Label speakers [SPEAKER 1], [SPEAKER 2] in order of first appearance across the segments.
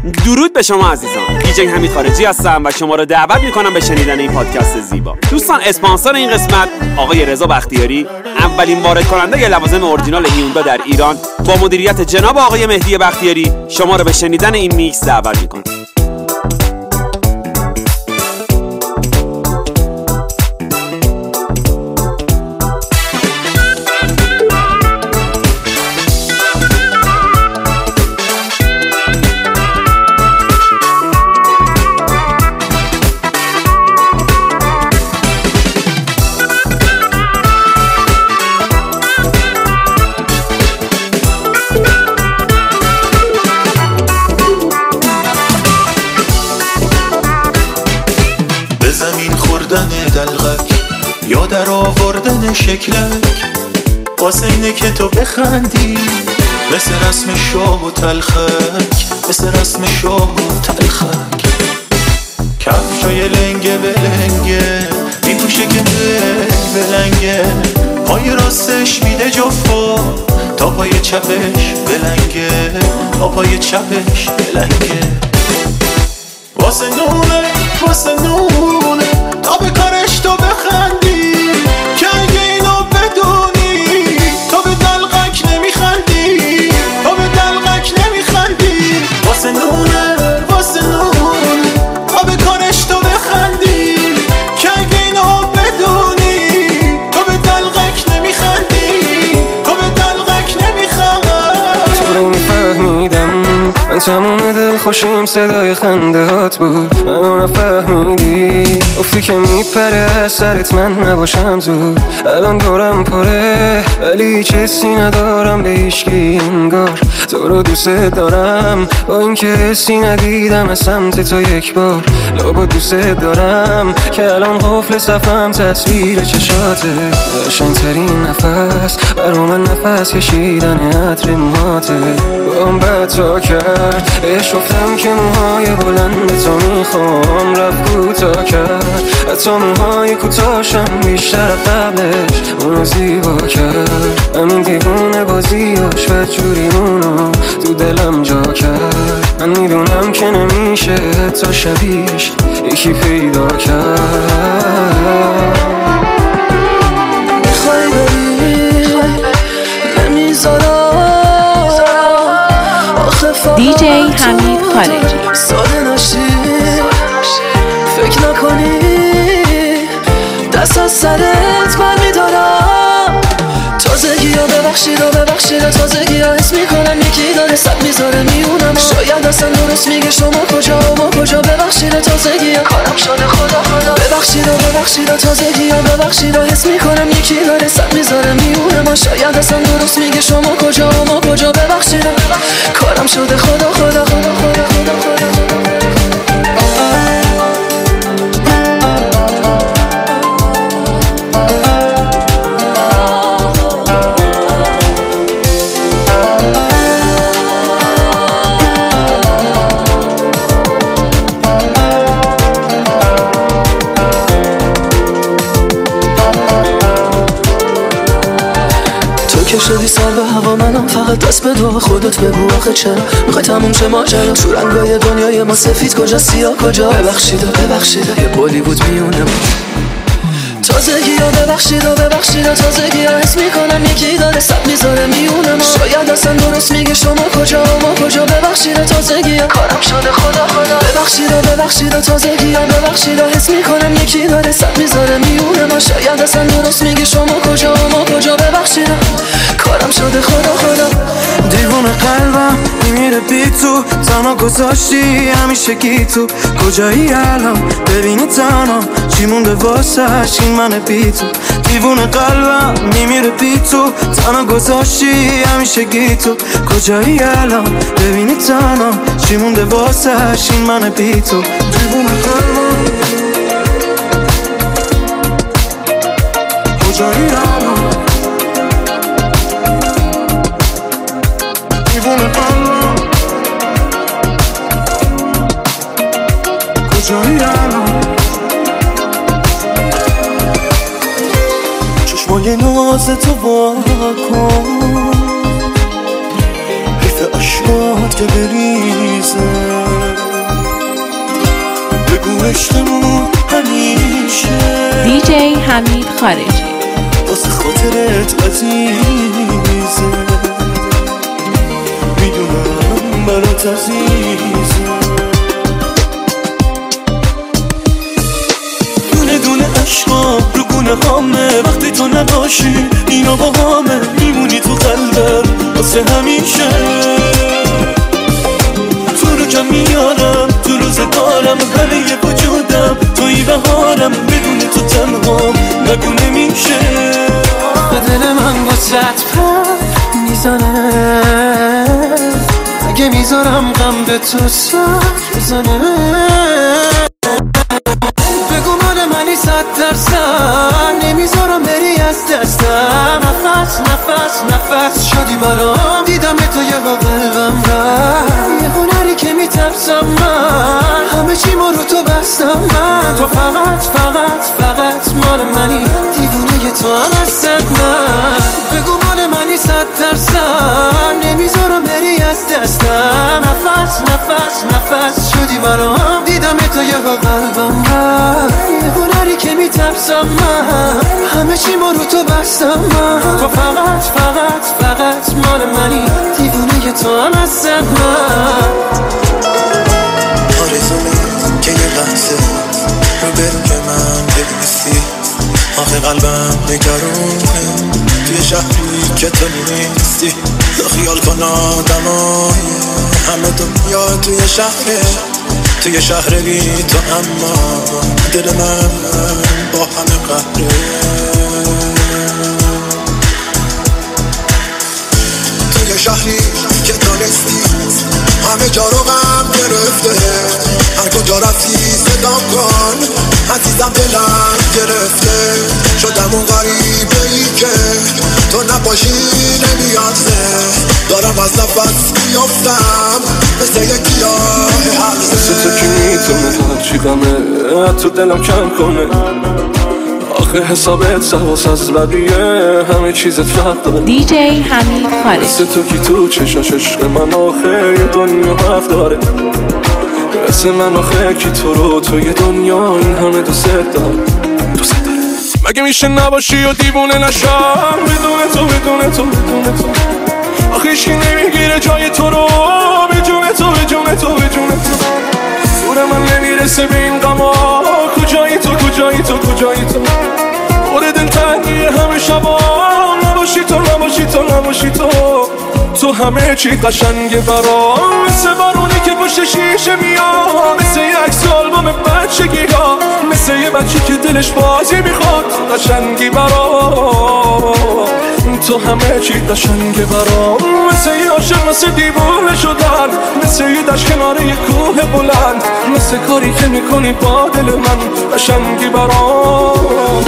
[SPEAKER 1] درود به شما عزیزان. دیجی حمید خارجی هستم و شما را دعوت میکنم به شنیدن این پادکست زیبا. دوستان، اسپانسر این قسمت آقای رضا بختیاری، اولین وارد کننده لوازم اورجینال هیوندا در ایران، با مدیریت جناب آقای مهدی بختیاری شما را به شنیدن این میکس دعوت میکنم.
[SPEAKER 2] یا در آوردن شکلک واسه اینه که تو بخندی، مثل رسم شاه و تلخک، مثل رسم شاه و تلخک. کفشای لنگه بلنگه میپوشه که بلنگه، پای راستش میده جفا تا پای چپش بلنگه، تا پای چپش بلنگه. واسه نونه واسه نونه تا به کارش تو بخندی، که اگه اینو بدونی تو به دلقک نمیخندی، تو به دلقک نمیخندی. واسه نونه واسه نونه تا به کارش تو بخندی، که اگه اینو بدونی تو به دلقک نمیخندی، تو به دلقک نمیخندی.
[SPEAKER 3] تو رو میفهمیدم، من تمام دل خوشیم صدای خنده هات بود، منو نفهمیدی. افتی که میپره سرت من نباشم زود، الان دورم پره ولی هیچ حسی ندارم به هیچکی انگار. تو رو دوست دارم با اینکه حسی ندیدم از سمت تو یک بار. لابد دوست دارم که الان قفل صفم تصویر چشاته. قشنگ‌ترین نفس برا من نفس کشیدن عطر موهاته. با هم بد کرد بهش گفتم که موهای بلند تو میخوام، رفت کوتاه کرد حتی موهای کوتاهشم بیشتر قبلش اونو زیبا کرد. همین دیوونه بازیاش و جوریمونو تو دلم جا کرد. من میدونم که نمیشه حتی شبیهش یکی پیدا کرد.
[SPEAKER 4] میخوای بری نمیذارم دیجی حمید خارجی.
[SPEAKER 5] ساده نشی فکر نکنی دست از سرت بر میدارم. تازگی ها ببخشید و ببخشید، تازگی ها حس میکنم یکی داره صد میذاره میونم. شاید اصلا درست میگه شما کجا و ما کجا. ببخشید تازگی ها کارم شده خدا خدا. ببخشید و ببخشید تازگی ها ببخشید، حس میکنم یکی داره صد میذاره میونم. شاید اصلا درست میگه شما کجا و ما کجا. ببخشید کارم شده خدا خدا خدا خدا خدا خدا. شدی سر به هوا، منم فقط دست به دعا. خودت بگو آخه چرا میخوای تموم شه ماجرا؟ تو رنگای دنیای ما سفید کجا سیاه کجا؟ ببخشید یه بولی بود میونه ما. تازگی ها ببخشید و ببخشید، تازگی ها حس میکنم یکی داره صد میذاره میونه ما. شاید اصلا درست میگه شما کجا و ما کجا. ببخشید تازگی ها کارم شده خدا خدا. ببخشید و ببخشید تازگی ها ببخشید، حس میکنم یکی داره صد میذاره میونه ما. شاید اصلا درست میگه شما کجا و ما کجا. ببخشید کارم شده خدا خدا.
[SPEAKER 3] دیوونه قلبم میمیره بی تو، تنها گذاشتی همیشه گی تو. کجایی الان ببینی تنها چی مونده واسش این من بی تو. دیوونه قلبم میمیره بی تو، تنها گذاشتی همیشه گی تو. کجایی الان ببینی تنها چی مونده واسش این من بی تو. دیوونه قلبم کجایی الان، دیوونه قلبم کجایی الان.
[SPEAKER 5] چشمای ناز تو واکن، حیف اشکات که بریزه.
[SPEAKER 2] عشقمون همیشه.
[SPEAKER 4] دیجی حمید خارجی
[SPEAKER 2] واسه خاطرت عزیزه، میدونم برات عزیزه. دونه دونه عشقام رو گونه هامه، وقتی تو نباشی اینا با همه، میمونی تو قلبم واسه همیشه. تو رو کم میارم تو روزگارم، همه وجودم توی بهارم، بدون تو تنهام نگو نمیشه.
[SPEAKER 3] به دل من واسط پر میزنه، اگه میذارم غم به تو سر بزنه. بگو مال منی 100%، نمیذارم بری از دستم. نفس نفس نفس شدی برام، دیدم تو یه با قلبم رفت. یه هنری که میترسم من، همه چی ما رو تو بستم من. تو فقط فقط فقط مال منی، دیوونه تو هم هستم من. بگو مال منی 100%، نمیذارم بری از دستم. نفس نفس نفس شدی برام، دیدم تو یه با قلبم رفت. یه هنری که میترسم من، همه چی ما رو تو بستم من. تو فقط فقط فقط مال منی، دیوونه تو هم هستم من.
[SPEAKER 2] آرزومه که یه لحظه رو که من ببیسی، آخه قلبم نگرونه توی شهری که تو نیستی. خیال کن آدمای همه دنیا توی شهره، توی شهر بی تو، اما دل من با همه قهره. توی شهری که تو نیستی، همه جا رو غم گرفته. هر کجا رفتی صدام کن عزیزم، دلم گرفته. شدم اون غریبه ای که تو نباشی نمیارزه. دارم از نفس میافتم مثل یک گیاه هرزه.
[SPEAKER 3] مثل تو کی میتونه هرچی غمه تو دلم کم کنه. آخه حسابت سواس از بقیه، همه چیزت فرق داره.
[SPEAKER 4] دیجی حمید خارجی
[SPEAKER 3] مثل تو کی تو چشاش عشق من آخه یه دنیا حرف داره. مثل من آخه کی تو رو توی دنیا این همه دوست داره. مگه میشه نباشی و دیوونه نشم بدون تو بدون تو بدون تو. آخه هیچکی نمیگیره جای تو رو، بدون تو بدون تو بدون تو. دور من نمیرسه به این غما، کجایی تو کجایی تو کجایی تو. خود دل تنگی همه شبا، نباشی تو نباشی تو نباشی تو. تو همه چی قشنگه برام، مثل بارونی که پشت شیشه میاد، مثل یک سالبوم بچگی ها، مثل یه بچه که دلش بازی میخواد. قشنگی برام، تو همه چی قشنگه برام، مثل یه عاشق مثل دیوونه شدن، مثل یه دشت کنار یه کوه بلند، مثل کاری که میکنی با دل من. قشنگی برام.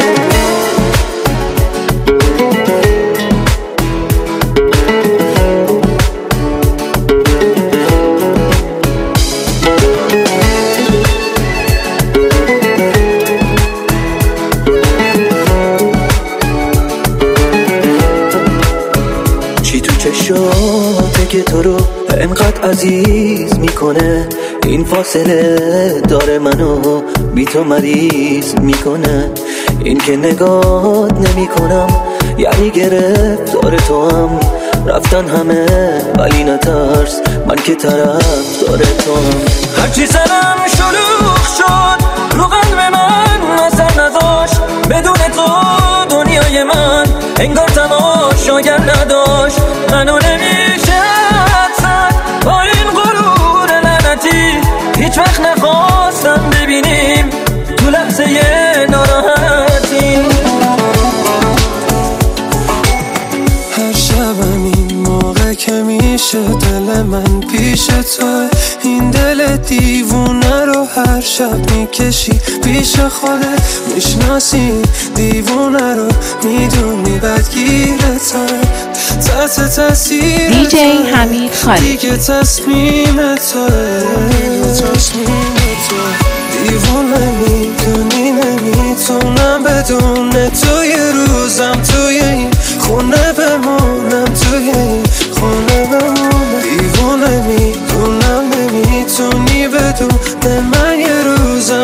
[SPEAKER 5] چشاته که تو رو انقدر عزیز میکنه، این فاصله داره منو بی تو مریض میکنه. این که نگات نمیکنم یعنی گرفتار تو هم، رفتن همه ولی نترس من که طرف داره تو هم.
[SPEAKER 3] هرچی سرم شلوغ شد رو قلب من اثر نداشت، بدون تو دنیای من انگار تماشاگر نداشت. منو نمیشه حدسد با این غرور لعنتی، هیچ وقت نخواستم ببینیم تو لحظه ناراحتی. هر شبم این موقع که میشه دل من پیش تو، این دل دیوونه رو هر شب میکشی پیش خودت. میشناسی دیوونه رو، میدونی بدگیر تو، تحت تاثیر
[SPEAKER 4] دیجی حمید خارجی
[SPEAKER 3] دیگه تصمیم توه. دیوونه میدونی نمیتونم بدون تو یه روزم توی این خونه بمونم، توی این خونه بمونم. دیوونه میدونم نمیتونی بدون من یه روزم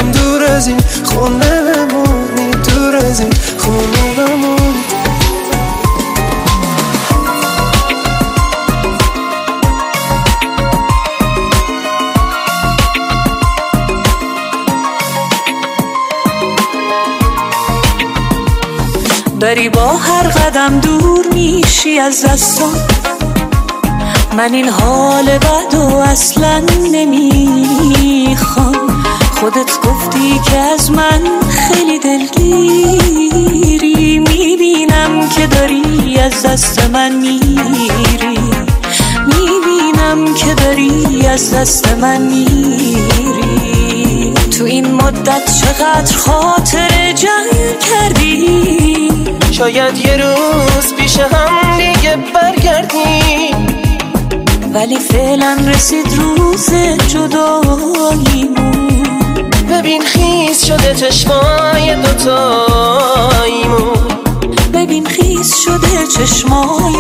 [SPEAKER 6] داری با هر قدم دور میشی از دستم. من این حال بدو اصلا نمیخوام. خودت گفتی که از من خیلی دلگیری، میبینم که داری از دست من میری، میبینم که داری از دست من میری. تو این مدت چقدر خاطر جنگ کردی،
[SPEAKER 3] شاید یه روز پیش هم دیگه برگردیم،
[SPEAKER 6] ولی فعلا رسید روز جداییمون.
[SPEAKER 3] ببین خیس شده چشمای دوتاییمون،
[SPEAKER 6] ببین خیس شده چشمای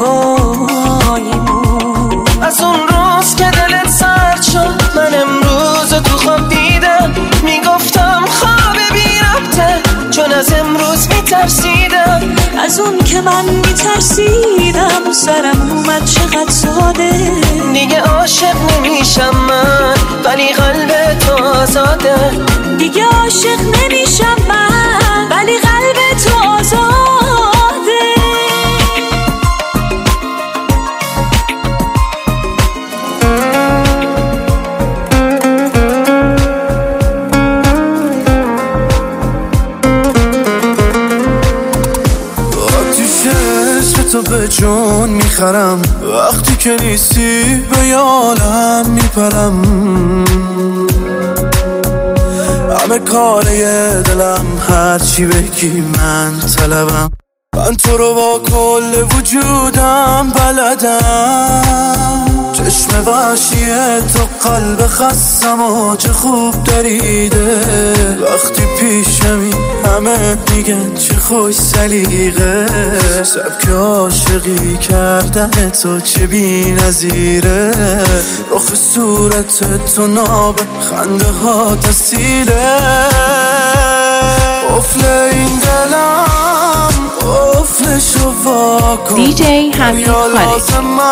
[SPEAKER 6] دوتاییمون.
[SPEAKER 3] از اون روز که دلت سرد شد من امروز تو خواب دیدم، میگفتم خواب بی ربطه چون از امروز میترسیدم.
[SPEAKER 6] از اون که من میترسیدم سرم اومد چقدر ساده.
[SPEAKER 3] دیگه عاشق نمیشم من ولی قلب تو آزاده.
[SPEAKER 6] دیگه عاشق نمیشم من ولی قلب تو آزاده.
[SPEAKER 2] تو به جون میخرم، وقتی که نیستی به یالم میپرم. همه کاره دلم هرچی بگی من طلبم. من تو رو با کل وجودم بلدم. چشم وحشیه تو قلب خستم و چه خوب دریده. وقتی پیشمی همه میگن چه خوش سلیقه. سبک عاشقی کردن تو چه بی نظیره. رخ صورت تو ناب خنده ها تسیله. قفل این دلم قفلشو واکن.
[SPEAKER 4] دیجی حمید خارج.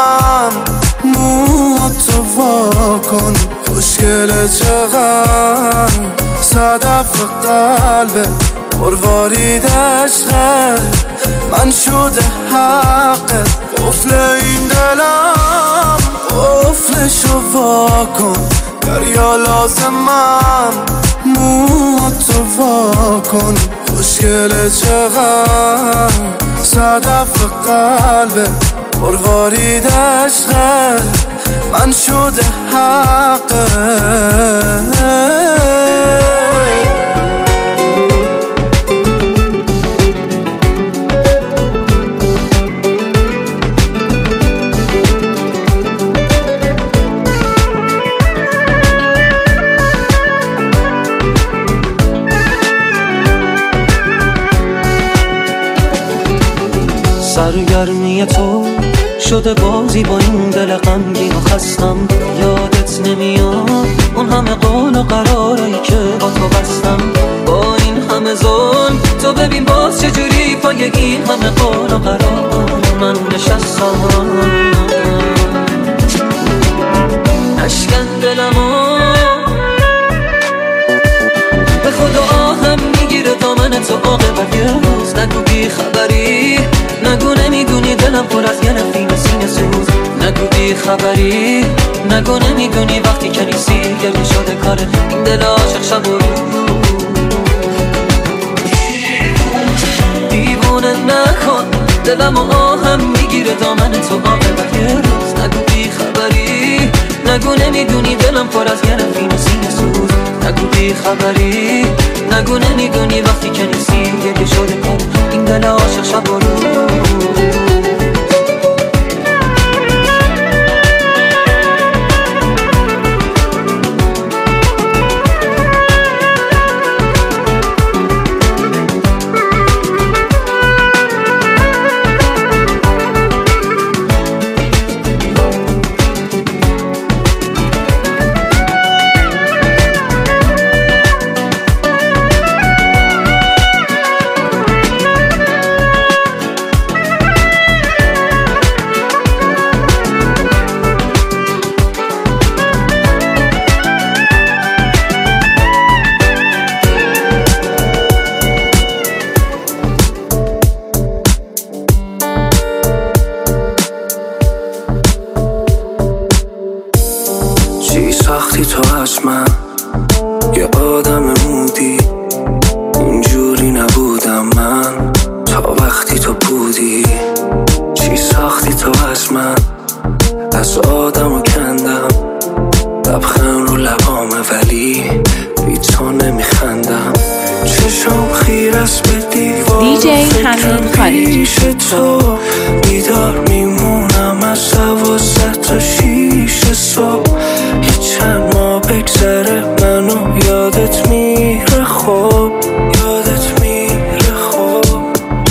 [SPEAKER 2] مو تو واکن. خوشگله چقدر صدف قلبه مروارید عشقه. من شده حقه. قفل این دلم قفلشو واکن. دریا لازمم مو تو واکن. خوشگله چقدر صدف قلبه مروارید عشقه. من شده حقه.
[SPEAKER 5] سرگرمی تو شده بازی با این دل غمگین و خستم. یادت نمیاد اون همه قول و قرارایی که با تو بستم. با این همه ظلم تو ببین باز چجوری پای این همه قول و قرار من نشستم. نشکن دلمو به خدا آهم میگیره دامن تو عاقبت یه روز. نگو بی خبری، نگو نمیدونی دلم پر از یه نفرین سینه سوز. نگو بی خبری، نگو نمیدونی وقتی که نیستی گرمی شده کار این دل عاشق شب و روز. دیوونه نکن دلم و آهم میگیره دامن تو عاقبت یه روز. نگو بی خبری، نگو نمیدونی دلم پر از یه نفرین سینه سوز. نگو بی خبری، نگو نمیدونی وقتی که نیستی گرمی شده کار این دل عاشق شب و روز.
[SPEAKER 3] چی ساختی تو از من یه آدم مودی، اونجوری نبودم من تا وقتی تو بودی. چی ساختی تو از من، از آدمو کندم، لبخند رو لبامه ولی بی تو نمیخندم. چشم خیر است به دیوار، فکرم پیش تو، بیدار میمونم از 12 تا 6 صبح. یه چند ماه بگذره منو یادت میره، خوب یادت میره خوب.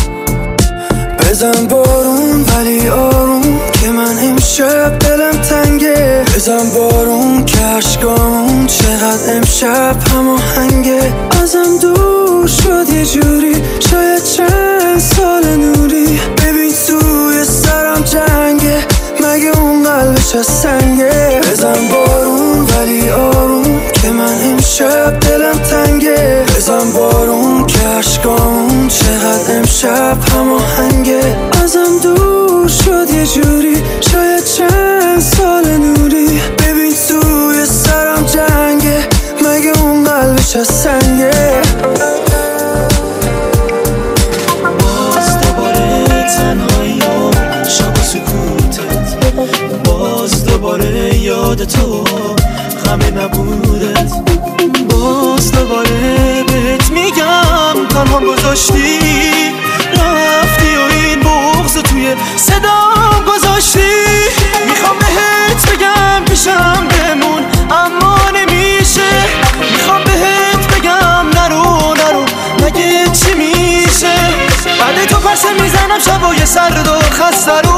[SPEAKER 3] بزن بارون ولی آروم که من امشب دلم تنگه، بزن بارون که عشقامون چقدر امشب هماهنگه. ازم دور شد یه جوری، شاید چند سال نوری. ببین توی سرم جنگه، مگه اون قلبش از سنگه. بزن بارون ولی آروم که من امشب دلم تنگه، بزن بارون که عشقامون چقدر امشب هماهنگه. ازم دور شد یه جوری، شاید چند سال نوری. ببین توی سرم جنگه، مگه اون قلبش از سنگه.
[SPEAKER 2] باز دوباره تنهایی و شب و سکوتت، باز دوباره یاد تو غم نبودت، باز دوباره بهت میگم تنها گذاشتی رفتی و این بغض توی صدام گذاشتی. میخوام بهت بگم پیشم بمون اما نمیشه، میخوام بهت بگم نرو نرو مگه چی میشه. بعد تو پرسه میزنم شبای سرد و خسته رو،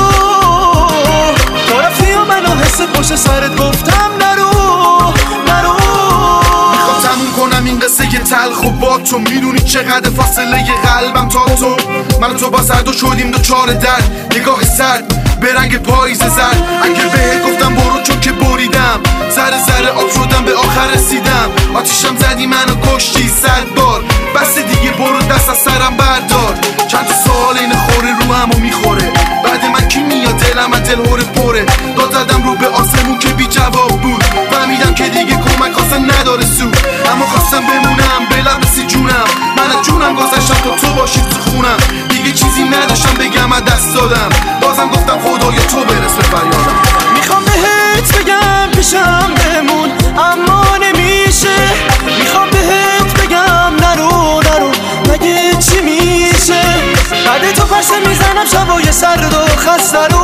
[SPEAKER 2] تو رفتی و منو حس پشت سرت گفتم نرو نرو. میخوام تموم کنم این قصه تلخ و با تو، میدونی چقدر فاصله قلبم تا تو. من و تو با سرد و شدیم دوچار درد، نگاه سرد به رنگ پاییز زرد. اگه بهت گفتم برو چون که بریدم، ذره ذره آب شدم به آخر رسیدم. آتیشم زدی منو کشتی 100 بار، بس دیگه برو دست از سرم بردار. چند تا سوال این خوره رو همو میخوره، بعد من کی میاد دلم از دل هوره پره. داد زدم رو به آسمون که بی جواب بود، فهمیدم که دیگه کمک واسه نداره سود. اما خواستم بمونم به لبسی جونم، من از جونم گذشتم تا تو باشی تو خونم. دیگه چیزی نداشتم بگم از دست دادم، بازم گفتم خدایا تو برس به فریادم. میخوام بهت بگم پیشم بمون اما نمیشه، میخوام بهت بگم نرو نرو مگه چی میشه. بعد تو پرسه میزنم شبای سرد و خسته رو،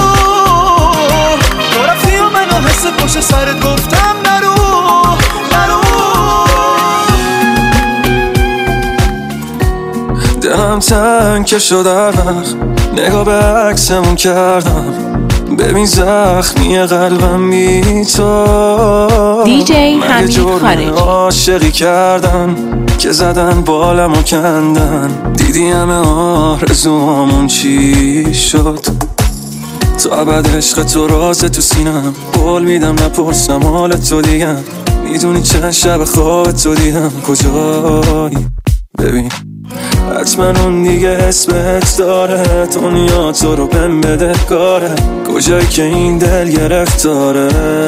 [SPEAKER 2] تو رفتی و منو حس پشت سرت گفتم نرو نرو.
[SPEAKER 3] دلم تنگ که شد وقت نگاه به عکسمون کردم، ببین زخمی قلبم بی تو.
[SPEAKER 4] دیجی حمید خارجی
[SPEAKER 3] عاشقی کردن که زدن بالمو کندن، دیدی همه آرزوامون چی شد. تو ابد عشق تو رازه تو سینم، قول میدم نپرسم حال تو دیگم. میدونی چند شب خواب تو دیدم کجایی. ببین حتما اون دیگه اسمت داره، دنیا تو رو بهم بده کاره. کجایی که این دل گرفتاره،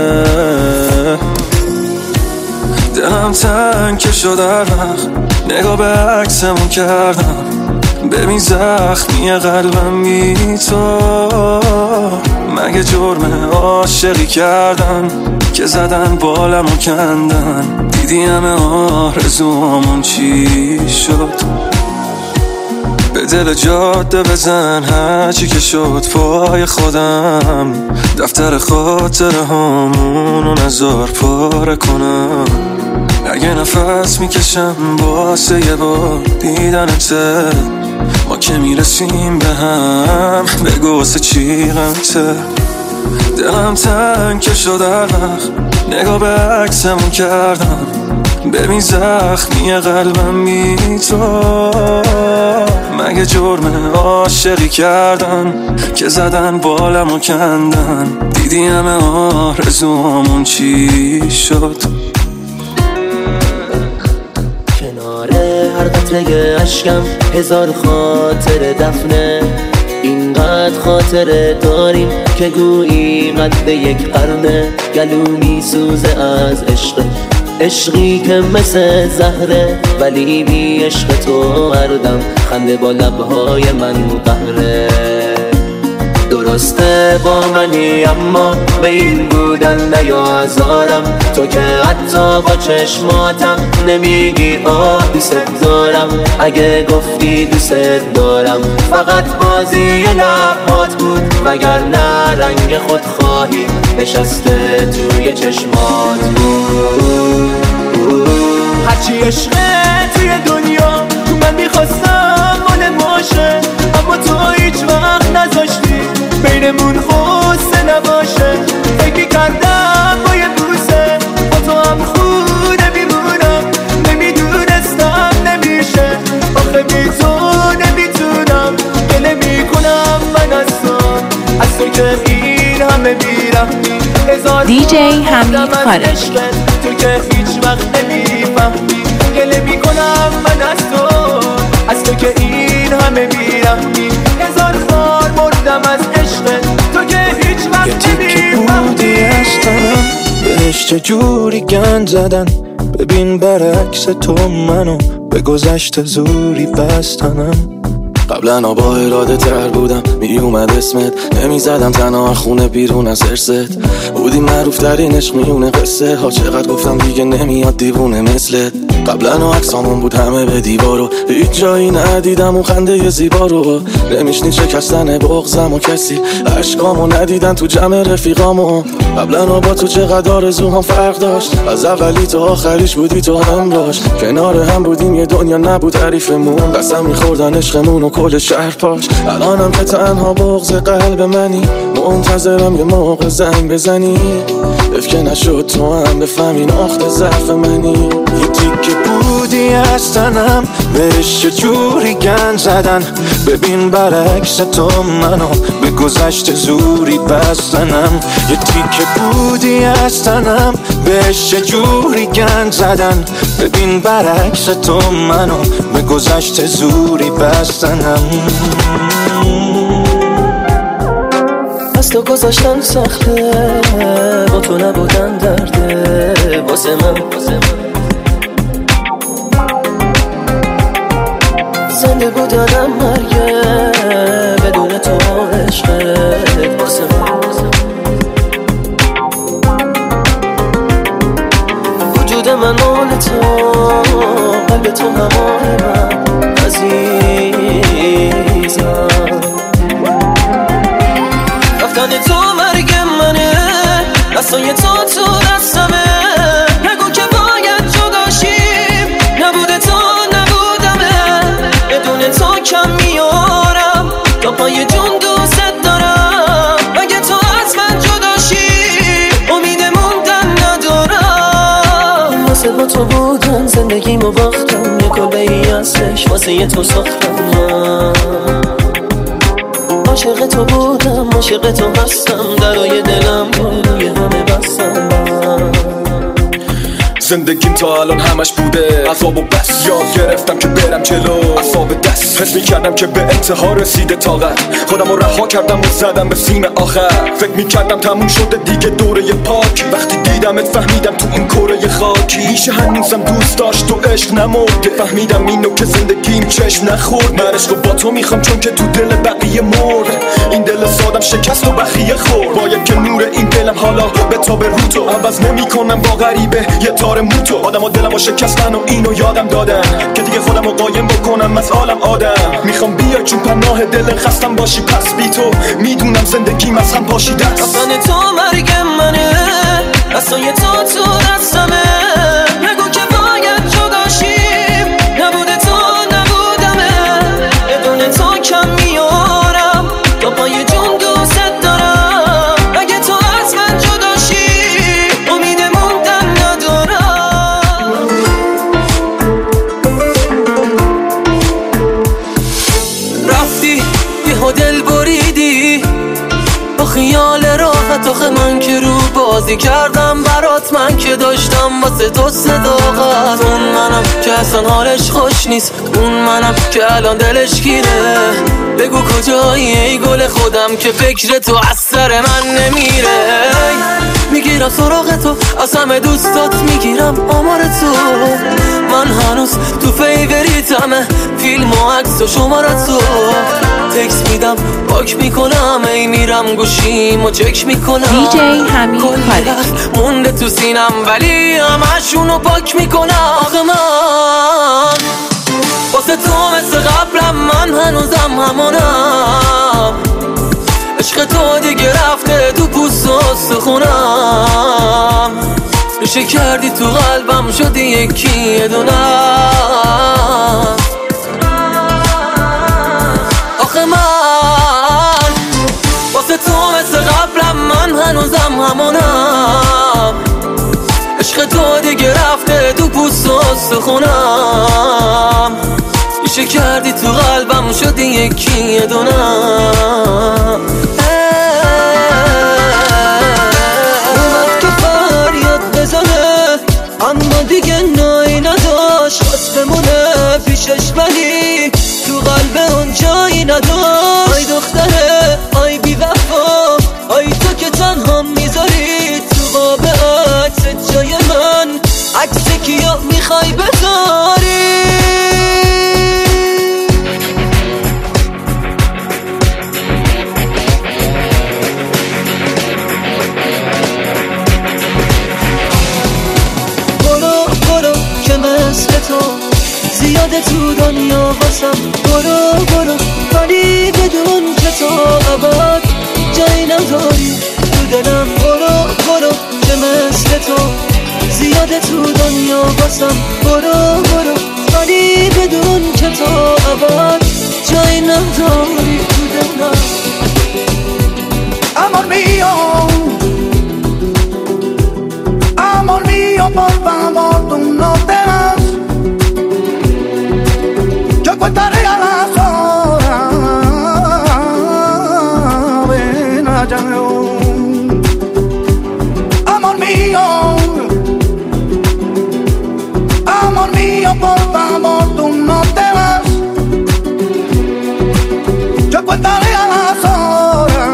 [SPEAKER 3] دلم تنگ که شد وقت نگاه به عکسمون کردم، ببین زخمی قلبم بی تو. مگه جرمه عاشقی کردن که زدن بالمو کندن، دیدی همه آرزوامون چی شد. به دل جاده بزن هرچی که شد پای خودم، دفتر خاطره هامونو نزار پاره کنم. اگه نفس میکشم واسه یه بار دیدنته، ما که میرسیم به هم بگو واسه چی غمته. دلم تنگ که شد وقت نگاه به عکسمون کردم، ببین زخمی قلبم بی تو. مگه جرمه عاشقی کردن که زدن بالمو کندن، دیدی همه آرزوامون چی شد.
[SPEAKER 7] کنار هر قطره اشکم هزار خاطر دفنه، این
[SPEAKER 5] انقدر خاطره داریم که گویی قد یک قرنه. گلو میسوزه از عشقی که مثل زهره، ولی بی عشق تو هردم خنده با لبهای من قهره. درسته با منی اما به این بودن نیازارم، تو که حتی با چشماتم نمیگی آه دوست دارم. اگه گفتی دوست دارم فقط بازی لبات بود، وگرنه رنگ خودخواهی نشسته توی چشمات بود. هرچی عشقه توی دنیا من میخواستم مال باشه، اما تو هیچ وقت نذاشتی بینمون خوصه نباشه. فکر کردم با یه بوسه با تو هم خونه میمونم، نمیدونستم نمیشه آخه بی تو نمیتونم. گله میکنم من از تو که این همه بیرحمی.
[SPEAKER 4] دیجی حمید خارج
[SPEAKER 5] تو که هیچ وقت نمیفهمی. گله میکنم من از تو که این همه بیرحمی. هزار بار مردم از عشق تو که هیچ وقت نمیفهمی.
[SPEAKER 2] از تنم بهش چجوری گند زدن، ببین برعکس تو منو به گذشته زوری بستنم. قبلا با اراده تر بودم میومد اسمت، نمیزدم تنها خونه بیرون از ارست. بودی معروف ترین عشق میونه قصه ها، چقدر گفتم دیگه نمیاد دیوونه مثلت. قبلا عکسامون بود همه به دیوارو، هیچ جایی ندیدم اون خنده زیبا رو. نمیشنی شکستن بغضم و کسی عشقامو ندیدن تو جمع رفیقامو. قبلا با تو چقدر آرزوهام فرق داشت، از اولی تا آخریش بودی تو همراش. کنار هم بودیم یه دنیا نبود تعریفمون، قسم میخوردن عشقمون و کل شهر پاش. الانم که تنها بغض قلب منی، منتظرم یه موقع زنگ بزنی. افکه نشد تو هم بفهمی نقطه ضعف منی. یه تیکه بودی از تنم بهش چجوری گند زدن، ببین برعکس تو منو به گذشته زوری بستنم. یه تیکه بودی از تنم بهش چجوری گند زدن، ببین برعکس تو منو به گذشته زوری بستنم.
[SPEAKER 5] از تو گذاشتن سخته، با تو نبودن درده واسه من. زنده بودنم مرگه بدون تو عشقت واسه من. وجود من مال تو، قلب تو همه من عزیزم. رفتن تو مرگ منه، دستای تو دستمه. نگو که باید جداشیم، نبوده تو نبودمه. بدون تو کم میارم، تا پای جون دوست دارم. اگه تو از من جداشی امید موندن ندارم. واسه با تو بودن زندگیمو باختم، یه کلبه ای هستش واسه یه تو ساختم. عاشق تو بودم، عاشق تو هستم، درای دلم روی همه بستم.
[SPEAKER 7] زندگیم تا الان همش بوده عذاب و بس، یاد گرفتم که برم جلو عصاب دست. حس میکردم که به انتها رسیده طاقت، خودم رو رها کردم و زدم به سیم آخر. فکر میکردم تموم شده دیگه دوره پاک، وقتی دیدمت فهمیدم تو این کره خاکی میشه هنوزم دوست داشت تو عشق نمرده. فهمیدم اینو که زندگیم چشم نخورد. من عشقو با تو میخوام چون که تو دل بقیه مرد. این دل سادم شکست و بخیه خورد. باید که نور این دلم حالا به تا به رو تو عوض نمیکنم با غریبه یه تار موتو. آدم و دلمو شکستن و اینو یادم دادن که دیگه خودمو قایم بکنم از عالم آدم. میخوام بیای چون پناه دل خستم باشی، پس بی تو میدونم زندگیم از هم پاشیده است.
[SPEAKER 5] رفتن تو مرگ منه، دستای تو دستمه. نگو که باید جداشیم، نبوده تو نبودمه. بدون تو کم میارم، تا پای جون دوست دارم. اگه تو از من جداشی امید موندن ندارم. رفتی یه دل بریدی با خیال راحت، آخه من که رو با بازی کردم برات، من که داشتم واسه تو صداقت. اون منم که اصلا حالش خوش نیست، اون منم که الان دلش گیره. بگو کجایی ای گل خودم که فکر تو از سر من نمیره. میگیرم سراغ تو از همه دوستات، میگیرم آمار تو. من هنوز تو فیوریتمه، فیلم و عکس و شمارت تو. تکس میدم پاک میکنم، ای میرم گوشیم و چک میکنم.
[SPEAKER 4] DJ حمید خارجی
[SPEAKER 5] مونده تو سینم ولی همشونو پاک میکنم. آخه من واسه تو مثل قبلم، من هنوزم همونم. عشق تو دیگه رفته تو پوست و استخونم. نشه کردی تو قلبم، شدی یکی یه دونم. آخه من واسه تو مثل قبلم، من هنوزم همونم. عشق تو دیگه رفته تو پوست و استخونم. نشه کردی تو قلبم، شدی یکی یه دونم. اومد که فریاد بزنه اما دیگه نایی نداشت، خواست بمونه پیشش ولی تو قلب اون جایی نداشت. آی دختره آی بی وفا، آی تو که تنها میذاری تو قاب عکس جای من. عکس کیا میخوای بذاری؟ زیاده تو دنیا واسم، برو ولی بدون که تو ابد جایی نداری تو دلم. برو که مثل تو زیاده تو دنیا واسم، برو ولی بدون که تو ابد جایی نداری تو دلم.
[SPEAKER 8] Amor mío, por favor, tú no te vas. Yo contaré a las horas. Ven allá. Amor mío, por favor, tú no te vas. Yo contaré a las horas.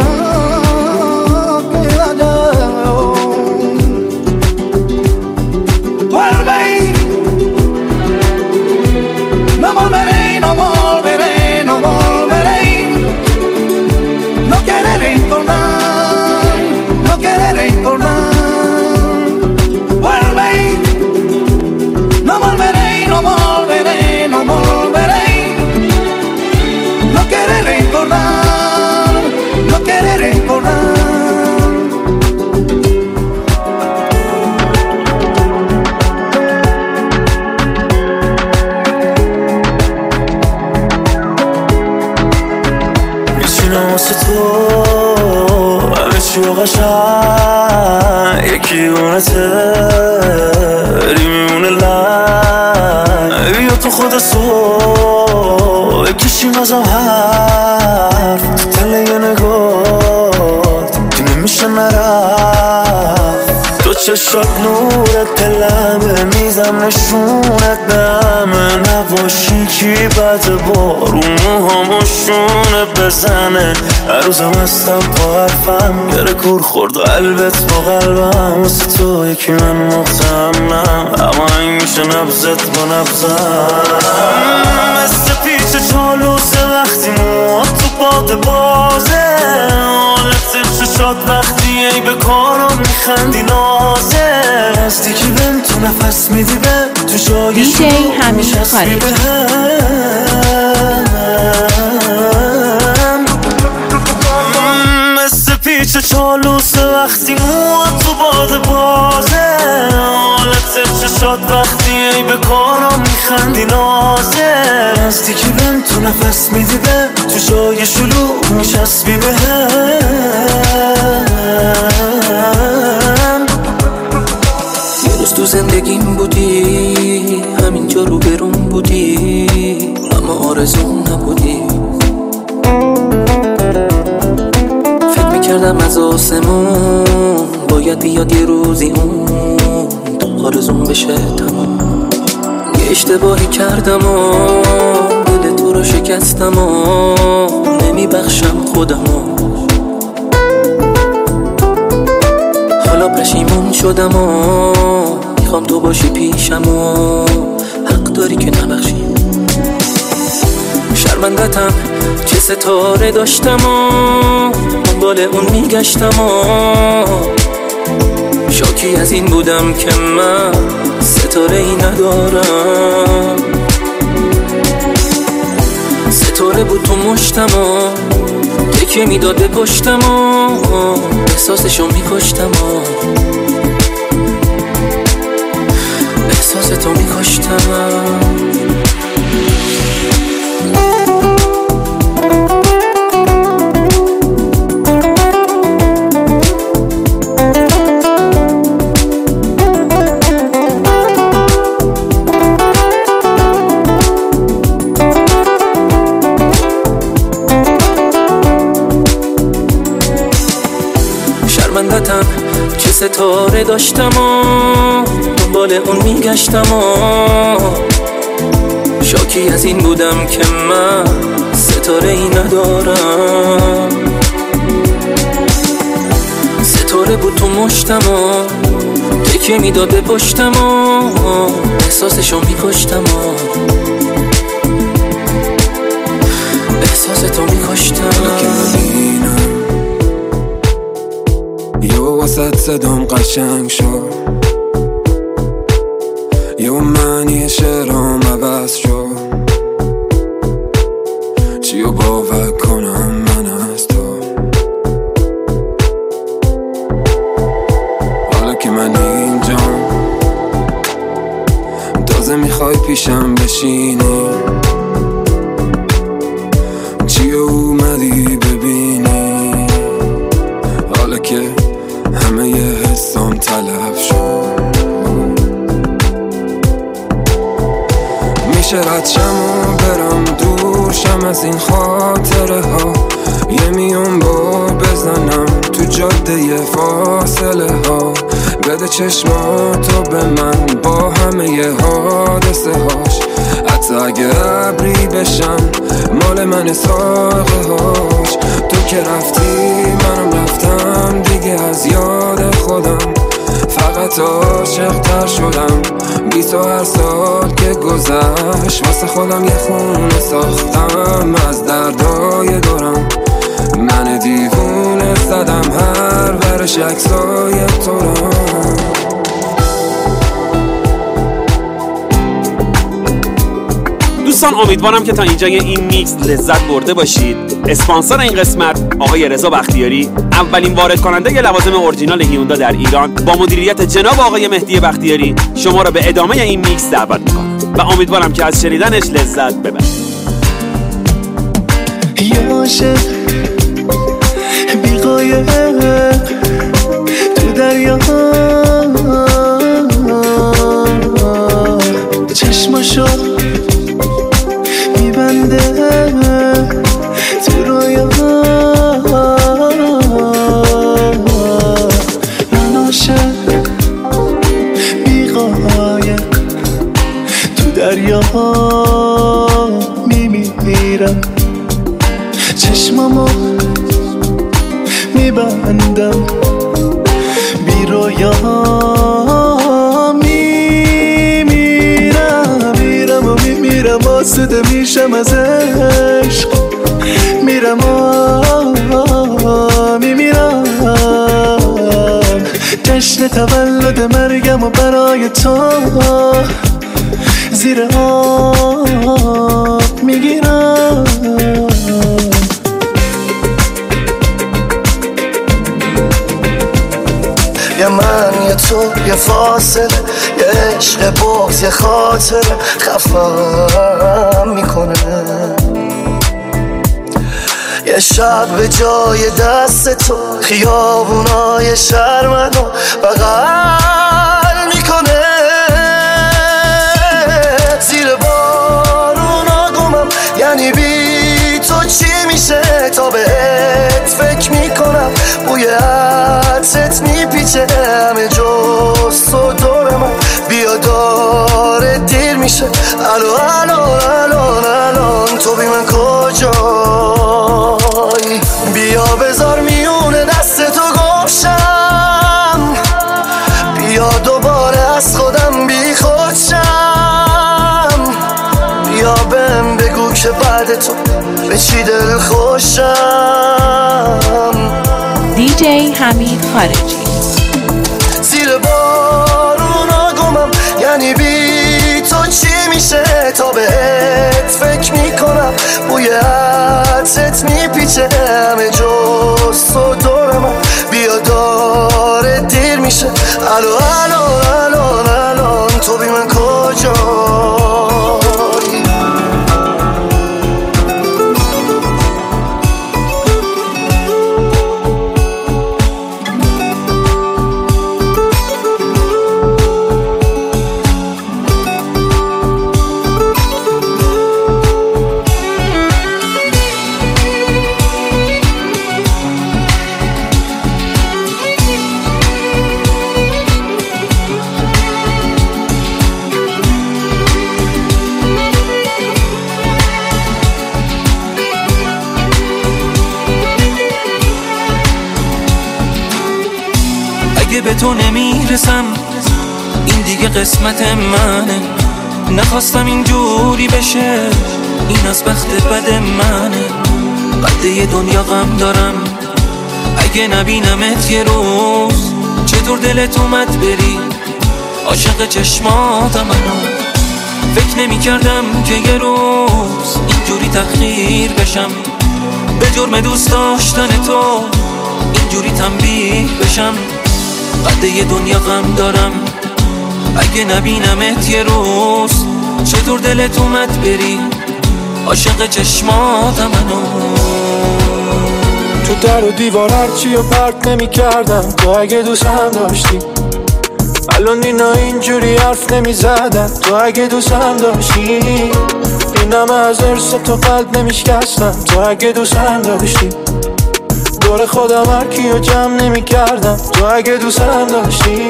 [SPEAKER 3] یکی اونته میمونه لن بیا تو خود سو بکشیم ازم حرف تو تله یه نگاه که نمیشه نرفت. تو چشات نورت دلمه میزم نشونت دمه نباشی کی بد بارون موهامو بزنه. هر روزم هستم با حرفم گره کور خورد قلبت با قلبم. واسه تو یکی من مطمئنم اما این میشه نبزت با نبزم. مثل پیچ چالوسه وقتی موها تو باد بازه. حالت چشات وقتی ای به کارم میخندی نازه. نزدیکی بهم تو نفس میدی بهم تو جای شروع میشستی بهم. مثل پیچ چالوسه وقتی موها تو باد بازه. حالت چشات وقتی ای به کارم میخندی نازه. نزدیکی بهم تو نفس میدی بهم تو جای شلوغ میشستی بهم.
[SPEAKER 5] یه روز تو زندگیم بودی، همینجا رو برون بودی، اما آرزوم نبودی. فکر میکردم از آسمون با شاید بیاد یه روزی اون تو آرزون بشه تمام. یه اشتباهی کردم و دل تو رو شکستم و نمیبخشم خودمو. حالا پشیمون شدم و میخوام تو باشی پیشم و حق داری که نبخشی. شرمندتم چه ستاره داشتم و دنبال اون میگشتم و شاکی از این بودم که من ستاره ای ندارم. ستاره بود تو مشتم و تکیه میداد به پشتم و احساسشو میکشتم و احساستو میکشتم. شرمندتم چه ستاره داشتم و دنبال اون میگشتم و شاکی از این بودم که من ستاره ای ندارم. ستاره بود تو مشتم و تکیه میداد به پشتم و احساسشو میکشتم و احساستو میکشتم.
[SPEAKER 3] یه واسط صدام قشنگ شد، یه معنی شعرام عوض شد. چیو باور کنم من از تو، حالا که من اینجام تازه میخوای پیشم بشینی. چیو اومدی ببینی حالا که همه یه حسام تلف شد. میشه رد شم و برم دور شم از این خاطره ها. یه میون با بزنم تو جاده فاصله ها. بده چشماتو به من با همه ی حادثه هاش. حتی اگه ابری بشن مال من ساقه هاش. تو که رفتی منم رفتم دیگه از یاد خودم. فقط عاشق تر شدم 20 سال که گذشت. واسه خودم یه خونه ساختم از دردای دورم. من دیوونه زدم هر ورش عکسای تو را.
[SPEAKER 1] دوستان امیدوارم که تا اینجای این میکس لذت برده باشید. اسپانسر این قسمت آقای رضا بختیاری، اولین وارد کننده لوازم اورجینال هیوندا در ایران، با مدیریت جناب آقای مهدی بختیاری شما را به ادامه این میکس دعوت می‌کنم و امیدوارم که از شنیدنش لذت ببرید.
[SPEAKER 5] عاشق بی‌قایق تو دریا چشماشو میبنده تو رویا. من عاشق بی‌قایق تو دریا میمیرم. چشمامو میبندم بی رویا میمیرم و میمیرم. آسوده میشم از عشق میرم و میمیرم. جشن تولد مرگم و برای تو زیر آب میگیرم. یه من یه تو یه فاصله، یه عشق بغض یه خاطره خفم میکنه. یه شب به جای دست تو خیابونای شهر منو بغل میکنه. زیر بارونا گمم یعنی بی تو چی میشه تا بهت فکر میکنم. بوی حیاتت میپیچه همه جز تو دور من بیا داره دیر میشه الان تو بی من کجایی بیا بذار میونه دست تو گوشم بیا دوباره از خودم بی خودشم بیا بهم بگو که بعد تو به چی دل خوشم
[SPEAKER 4] دیجی حمید خارجی
[SPEAKER 5] زیر بارونا گمم یعنی بی تو چی میشه تا بهت فکر میکنم بوی عطرت میپیچه همه جز تو دور من بیا داره دیر میشه الان تو بی من کجایی
[SPEAKER 3] اگه به تو نمیرسم این دیگه قسمت منه نخواستم اینجوری بشه این از بخت بد منه قد یه دنیا غم دارم اگه نبینمت یه روز چطور دلت اومد بری عاشق چشماتم منو فکر نمی کردم که یه روز اینجوری تخدیر بشم به جرم دوست داشتن تو اینجوری تنبیه بشم قد یه دنیا غم دارم اگه نبینمت یه روز چطور دلت اومد بری عاشق چشماتم منو
[SPEAKER 9] تو در و دیوار هرچی و پرت نمی کردم تو اگه دوستم داشتی الان اینا اینجوری حرف نمی زدن تو اگه دوستم داشتی اینم از ارس تو قلب نمی شکستم تو اگه دوستم داشتی دور خودم هر کیو جمع نمی کردم تو اگه دوستم داشتی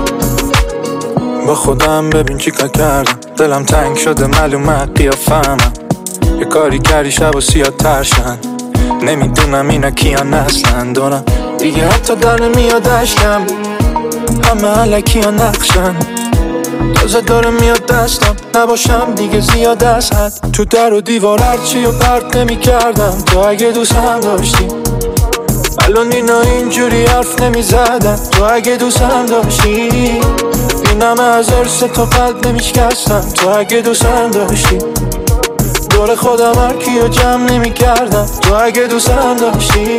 [SPEAKER 9] با خودم ببین چی کار کردم دلم تنگ شده معلومه قیافه‌ام یه کاری کردی شب و سیاه ترشن نمیدونم اینا کیان اصلا دونم دیگه حتی در نمیاد اشکم همه علکی ها نقشن تازه داره میاد دستم نباشم دیگه زیاد از حد تو در و دیوار هرچی و پرت نمی کردم تو اگه دوستم داشتی الان اینا اینجوری حرف نمی زدن تو اگه دوستم داشتی اینم از ارس تو قلب نمی شکستم تو اگه دوستم داشتی دور خودم هر کیو جمع نمی کردم تو اگه دوستم داشتی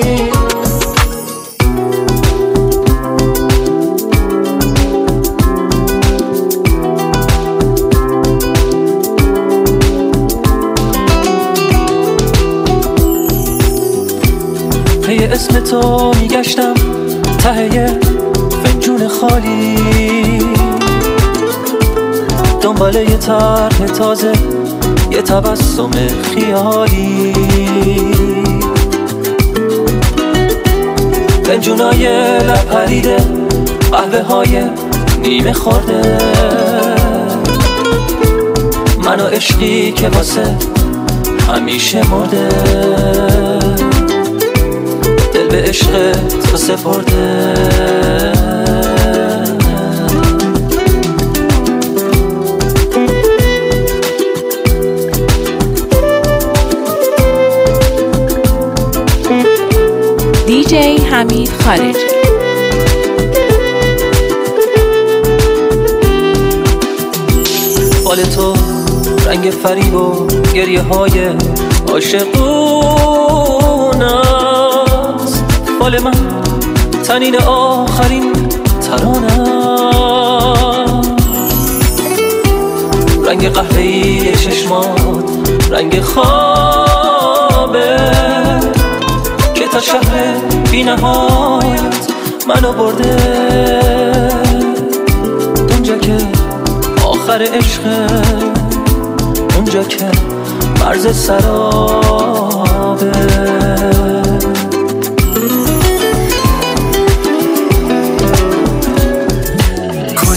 [SPEAKER 3] پی اسم تو میگشتم ته فنجون خالی دنباله یه طرح تازه یه تبسم خیالی فنجونای لب پریده قهوه های نیمه خورده من و عشقی که واسه همیشه مرده دل به عشق تو سپرده
[SPEAKER 4] دیجی حمید خارجی
[SPEAKER 3] فال تو رنگ فریب و گریه های عاشقون است فال من تنین آخرین ترانه رنگ قهوه‌ای چشمات رنگ خوابه که تا شهر بی نهایت منو برده اونجا که آخر عشقه اونجا که مرز سرابه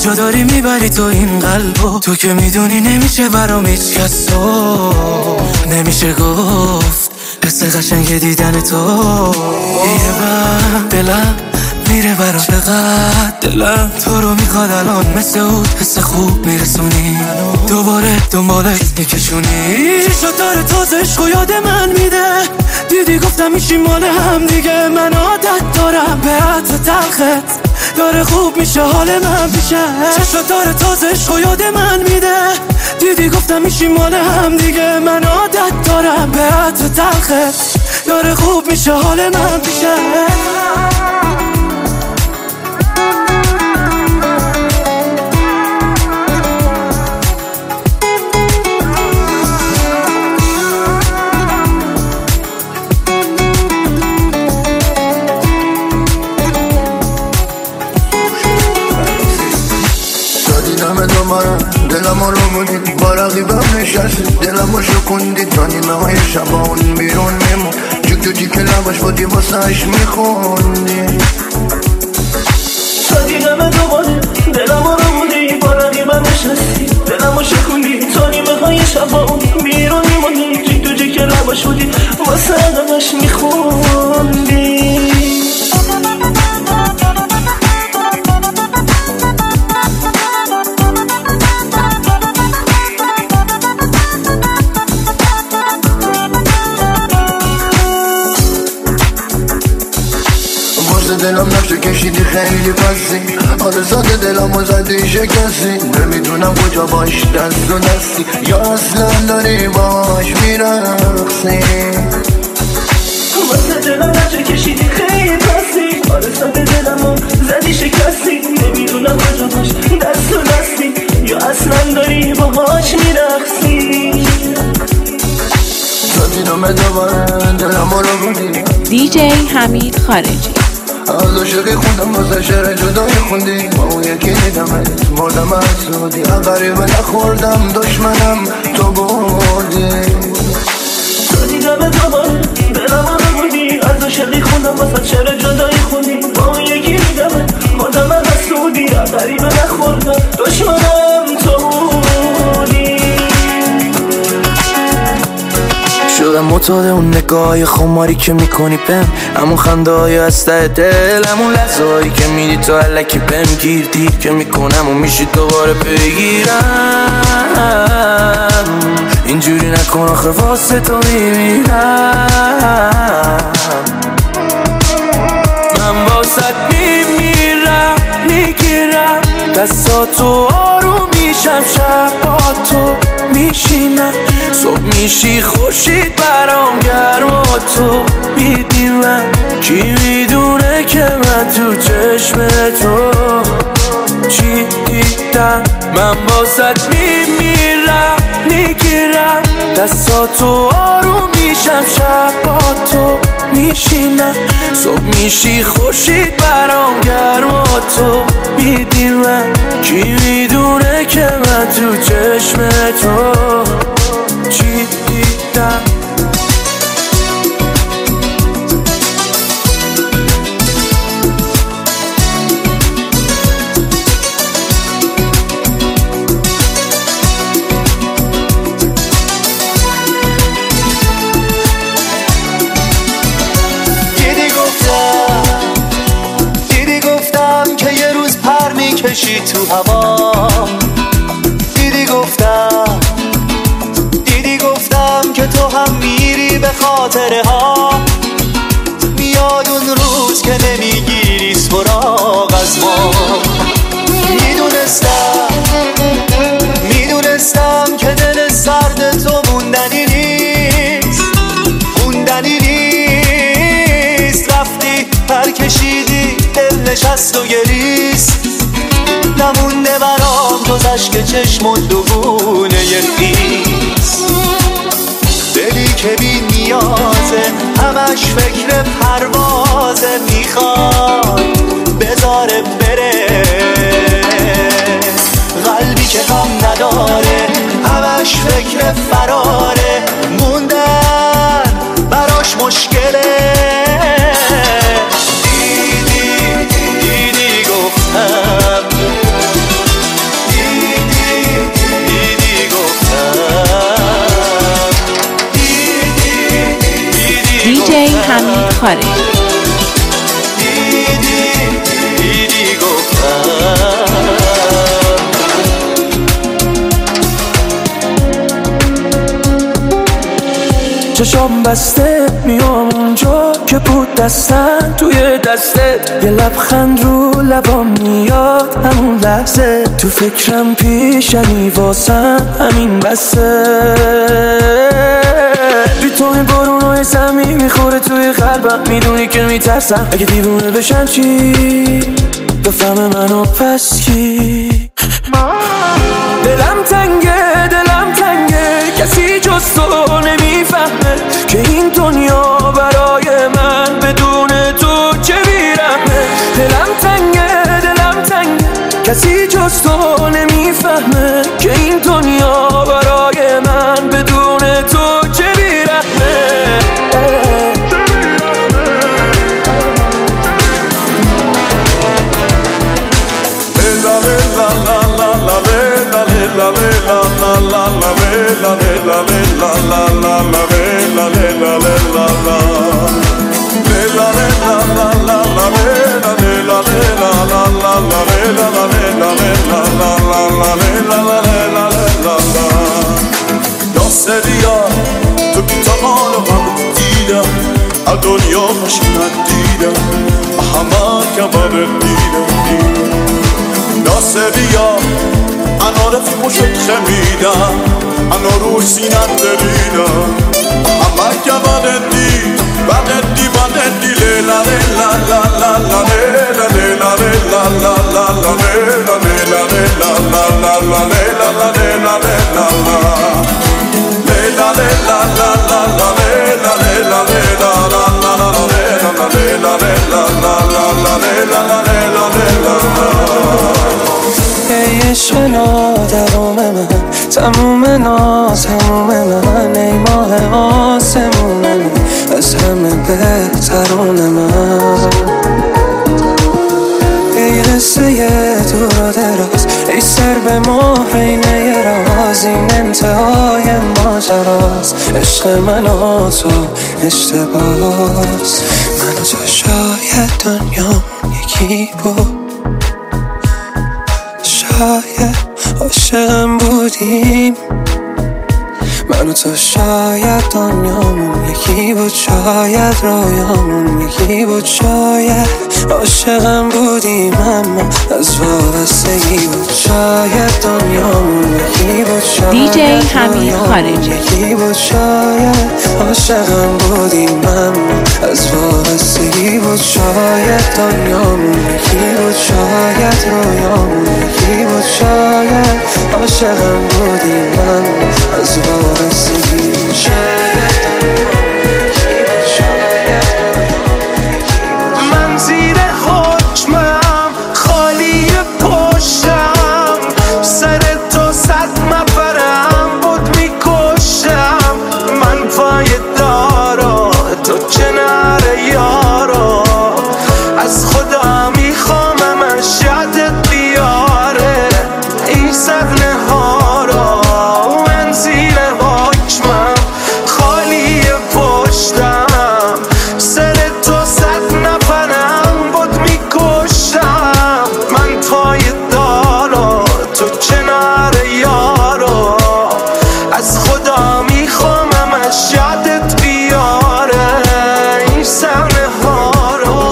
[SPEAKER 5] کجا داری میبری تو این قلبو؟ تو که میدونی نمیشه برام هیچ کس تو نمیشه گفت حس قشنگ دیدن تو یه بر دلم میره برا چقدر دلم تو رو میخواد الان مثل اون حس خوب میرسونی دوباره دنبالت میکشونی چشات داره تازه عشقو یاد من میده دیدی گفتم میشیم مال هم دیگه من عادت دارم به عطر تلخت داره خوب میشه حال من پیشه چشات داره تازه عشقو یاد من میده دیدی گفتم میشیم مال هم دیگه من عادت دارم به عطر تلخت داره خوب میشه حال من پیشه
[SPEAKER 8] دلمو رو بودی با رقیبم نشستی دلمو شکوندی تا نیمه های شبا اون بیرون میمون جوک تو جیک لباش بودی واسهش میخوندی تا دیدم دوباره دلمو رو بودی با رقیبم نشستی دلمو شکوندی تا نیمه های شبا اون بیرون میمونی جوک تو جیک لباش بودی واسهش میخوندی دلم نقشه کشیدی خیلی پسی آرزاد دلم و زدی شکستی نمیدونم کجا باش دست و دستی یا اصلا داری باش میرخصی واسه دلم نقشه کشیدی خیلی پسی آرزاد دلم و زدی شکستی نمیدونم کجا باش دست و دستی یا اصلا داری باش میرخصی تا دیدم دوباره دلم رو بودی
[SPEAKER 4] DJ حمید خارجی
[SPEAKER 8] از عاشقی خوندم واسه شعر جدایی خوندی با اون یکی دیدمت مردم از سودی غریبه نخوردم دشمنم تو بردی تو دیدم دوباره دلم رو بودی از عاشقی خوندم واسه شعر جدایی خوندی با اون یکی دیدمت مردم از سودی غریبه نخوردم دشمنم تو بردی
[SPEAKER 5] شدم معتاد اون نگاه خماری که میکنی بهم همون خنده های از ته دل همون لحظه هایی که میدی تو علکی بهم گیر دیر که میکنم و میشی دوباره بگیرم اینجوری نکن آخه واسه تو میمیرم من واسه میمیرم میگیرم دستاتو آروم میشم شب با تو میشینم صبح میشی خورشید برام گرم و تو میدی من کی میدونه که من تو چشم تو چی دیدم من واسط میمیرم میگیرم دستاتو آروم میشم شب با تو میشینم صبح میشی خورشید برام گرم و تو میدی من کی میدونه که من تو چشم تو چی دیدم
[SPEAKER 2] دیدی گفتم که یه روز پر میکشی تو هوا دیدی گفتم که تو هم میری به خاطره ها میاد اون روز که نمیگیری سراغ از ما میدونستم که دل سرد تو موندنی نیست رفتی پر کشیدی دل نشست و گریست نمونده برام جز اشک چشم و دوگونه خیس دلی که بی نیازه همش فکر پروازه میخواد بذاره بره قلبی که غم نداره همش فکر فراره موندن براش مشکله
[SPEAKER 4] خارجی.
[SPEAKER 2] دیدی گفتم
[SPEAKER 5] چشام بسته میام اونجا که بود دستن توی دستت، یه لبخند رو لبام میاد همون لحظه، تو فکرم پیشنی واسم همین بسه. بی تو این بارونای زمین میخوره توی قلبم، میدونی که میترسم اگه دیوونه بشم چی بفهم منو پس کی. دلم تنگه کسی جز تو نمیفهمه که این دنیا برای من بدون تو چه بیرمه. دلم تنگه کسی جز تو نمیفهمه که این دنیا برای من بدون تو چه بیرمه.
[SPEAKER 2] ناصریا تو که تا حالا من دیدم از دنیا خوش ندیدم، همه کباب دیدم. ناصریا انا رفیقشت خمیدم، انا روش سینم دریدم، همه کباب دی بغدی بغدی لیلا لیلا لا لا لا لیلا لیلا لیلا لا لا لا لیلا لیلا لیلا لا لا لا لیلا لا لیلا لیلا
[SPEAKER 3] ای عشق نادرام من، تموم ناز هموم من، ای ماه آسمون من، از همه بهترون من. ای قصه دور و دراز، ای سر به مهرینه راز، این انتهای ماجراست. عشق من و تو اشتباس، من و تو شاید دنیا یکی بود، شاید عاشقم بودیم. من و تو شاید دنیامون یکی بود، شاید رویامون یکی بود، شاید عاشقم بودیم اما از وابستگی بود. شاید دنیامون یکی بود،
[SPEAKER 4] دیجی حمید خارجی
[SPEAKER 3] یکی بود، شاید عاشقم بودیم اما از وابستگی بود. شاید دنیامون یکی بود، شاید رویامون یکی بود، شاید عاشقم بودیم اما از وابستگی بود. شاید
[SPEAKER 9] من زیر حکمم خالی پشتم، سر تو صد مفرم بود میکشم. من پای دارا تو کنار یارا، از خدا میخوامم از یادت بیاره این صحنه ها را. من زیر حکمم خالی پشتم، سر تو صد نفرم بود میکشم. من پای دارا تو کنار یارا، از خدا میخوامم از یادت بیاره این صحنه ها را.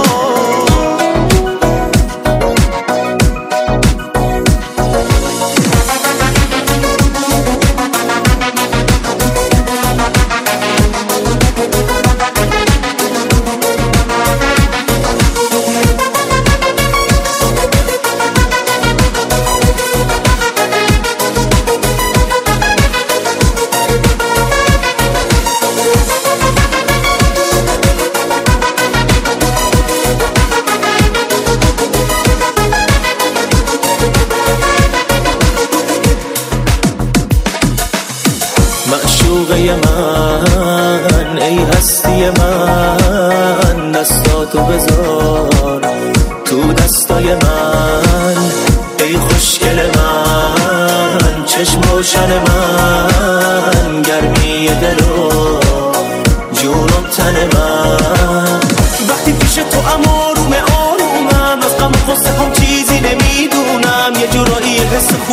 [SPEAKER 2] معشوقه من، ای هستی من، دستاتو بذار تو دستای من. ای خوشگل من، چشم روشن من، گرمی دل و جون و تن من.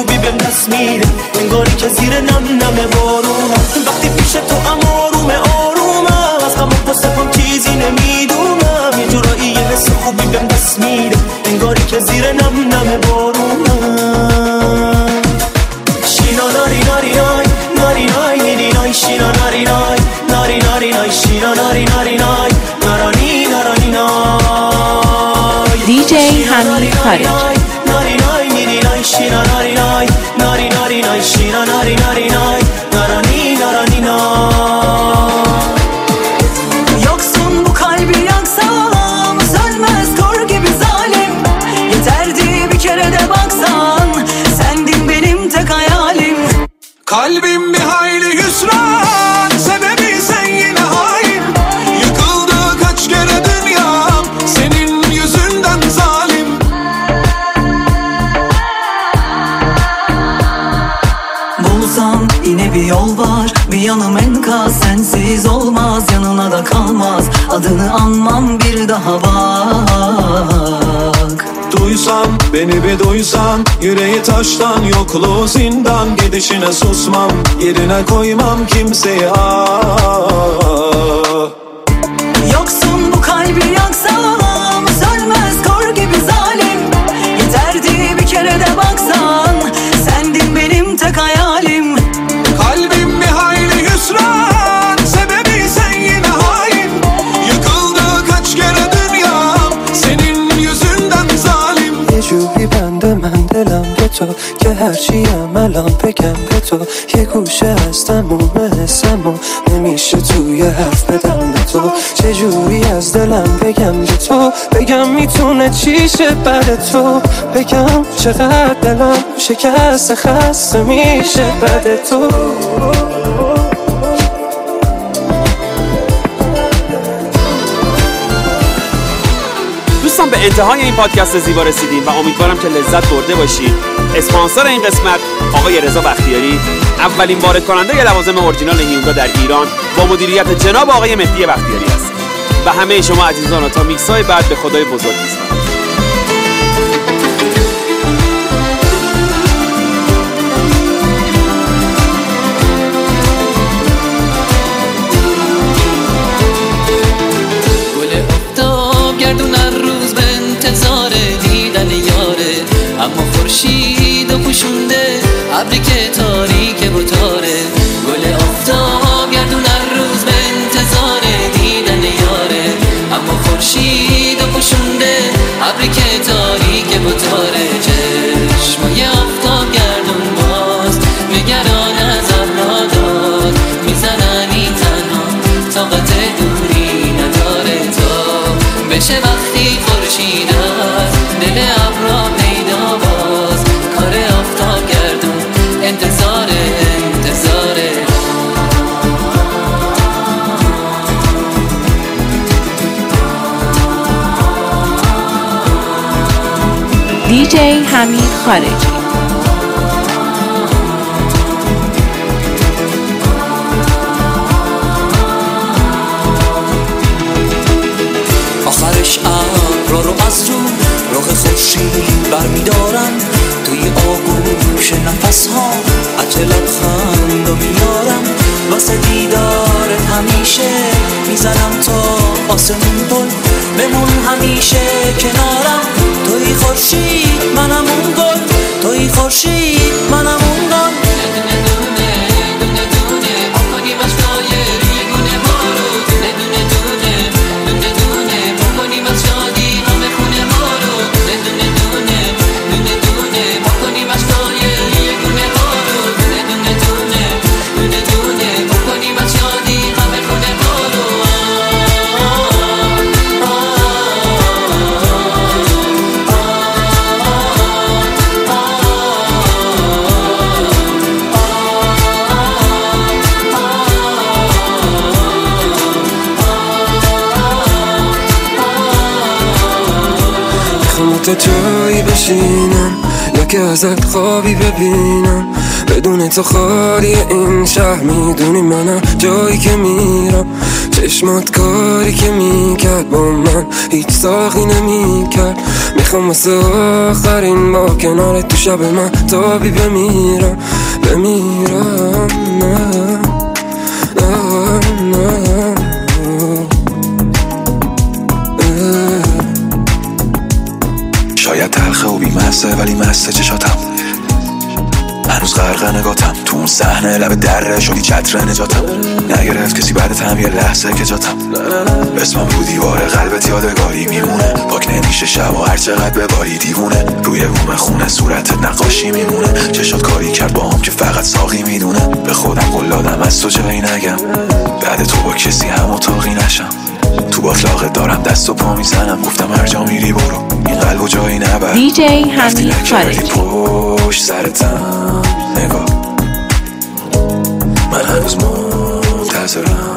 [SPEAKER 2] خوبی بهم دست میده، انگاری که زیر نم نم بارونم. وقتی پیش تو آرومه آرومم، از غم و سپم چیزی نمیدونم. یه جورایی یه حس خوبی بهم دست میده، انگاری که زیر نم نم بارونم. شینا ناری ناری نای ناری نای نیری نای شینا ناری نای ناری ناری نای شینا ناری ناری نای نارانی نارانی نای.
[SPEAKER 4] دیجی حمید خارجی.
[SPEAKER 2] ناری نای نیری نای شینا ناری نای ناری ناری نای شینا ناری ناری نای نارانی نارانی نای.
[SPEAKER 6] Yoksun bu kalbi yaksam, sönmez kor gibi zalim. Yeterdi bir kere de baksan, sendin benim tek hayalim.
[SPEAKER 9] Kalbim bir hayli hüsran, sebebi sen yine hain. Yıkıldı kaç kere dünyam, senin yüzünden zalim.
[SPEAKER 6] Bulsan yine bir yol var, bir yanım enkaz, sensiz olmaz, yanına da kalmaz. Adını anmam bir daha bak.
[SPEAKER 9] Duysan, beni bir duysan, yüreği taştan, yokluğu zindan. Gidişine susmam, yerine koymam kimseyi
[SPEAKER 6] Yoksun bu kalbi yaksam, sönmez kor gibi zalim. Yeterdi bir kere de baksan, sendin benim tek hayalim.
[SPEAKER 9] Kalbim bir hayli hüsran, sebebi sen yine hain. Yıkıldı kaç kere dünyam, senin yüzünden zalim.
[SPEAKER 3] یه جوری بنده من دلم به تو که هرچیم الان بگم به تو. یه گوشه از تموم حسمو نمیشه توی حرف بدم به تو. چجوری از دلم بگم به تو، بگم میتونه چیشه بعد تو. بگم چقدر دلم شکست خسته میشه بعد تو.
[SPEAKER 1] دوستان به انتهای این پادکست زیبا رسیدیم و امیدوارم که لذت برده باشید. اسپانسر این قسمت آقای رضا بختیاری، اولین وارد کننده لوازم اورجینال هیوندا در ایران با مدیریت جناب آقای مهدی بختیاری است. و همه شما عزیزان تا میکس‌های بعد به خدای بزرگ می‌سپارم.
[SPEAKER 5] اما خورشید و پوشونده ابری که تاریک بوتاره. گل آفتاب گردون هر روز به انتظار دیدن یاره. اما خورشید و پوشونده ابری که تاریک بوتاره. چشمای آفتاب گردون باز نگران از ابرها داد میزننی تنها طاقت دوری نداره. تا بشه وقتی خورشید از دل ابرها پیدا باز کار آفتاب گردون انتظاره.
[SPEAKER 4] دیجی حمید خارجی.
[SPEAKER 5] آخرش ابرا رو از رو رخ خورشید برمیدارم. توی آغوش نفس ها عطر لبخند رو میارم. واسه دیدارت همیشه میزنم تا آسمون پل. بمون همیشه کنارم. توی خورشید منم اون گل. توی خورشید منم اون گل.
[SPEAKER 3] توی بشینم یا که ازت خوابی ببینم، بدون تو خالی این شهر. میدونی منم جایی که میرم، چشمات کاری که میکرد با من هیچ ساقی نمیکرد. میخوام واسه آخرین با کنار تو شب من تابی بمیرم
[SPEAKER 2] شاید تلخه و بیمسته ولی مسته چشاتم، هنوز غرق نگاتم تو اون صحنه لب دره شدی چتر نجاتم. نگرفت کسی بعدتم یه لحظه که جاتم، اسمم رو دیوار قلبت یادگاری میمونه. پاک نمیشه شب و هر چقدر بباری دیوونه، روی بوم خونه صورتت نقاشی میمونه. چشات کاری کرد با هم که فقط ساقی میدونه. به خودم قول دادم از تو جایی نگم، بعد تو با کسی هم اتاقی نشم. تو باطلاقت دارم دست و پا میزنم، گفتم هر جا میری برو این قلب و جایی نبر.
[SPEAKER 4] دیجی حمید خارجی.
[SPEAKER 2] پشت سرتم نگاه، من هنوز منتظرم.